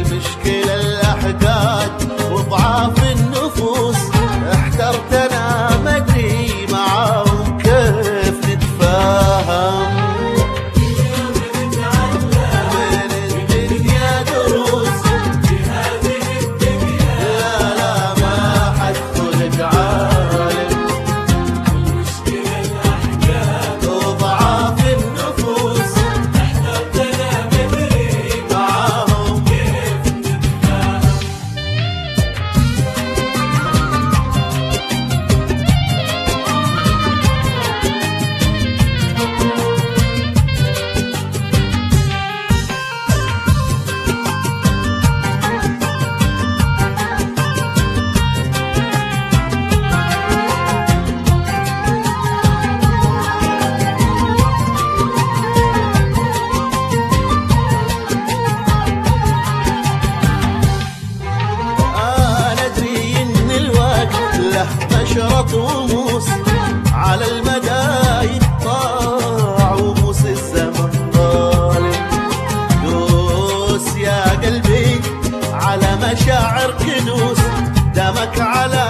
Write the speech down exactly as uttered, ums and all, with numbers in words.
المشكلة الأحقاد وضعاف النفوس، احترت أنا مدري معاهم كيف نتفاهم. من الدنيا دروس في هذه الدنيا، لا لا ما حد خلق عالم. المشكلة الأحقاد وضعاف النفوس، احترت أنا مدري معاهم كيف نتفاهم. مشرط وموس على المدى يقطع، وموس الزمن ظالم. دوس يا قلبي على مشاعر كنوس، دمك على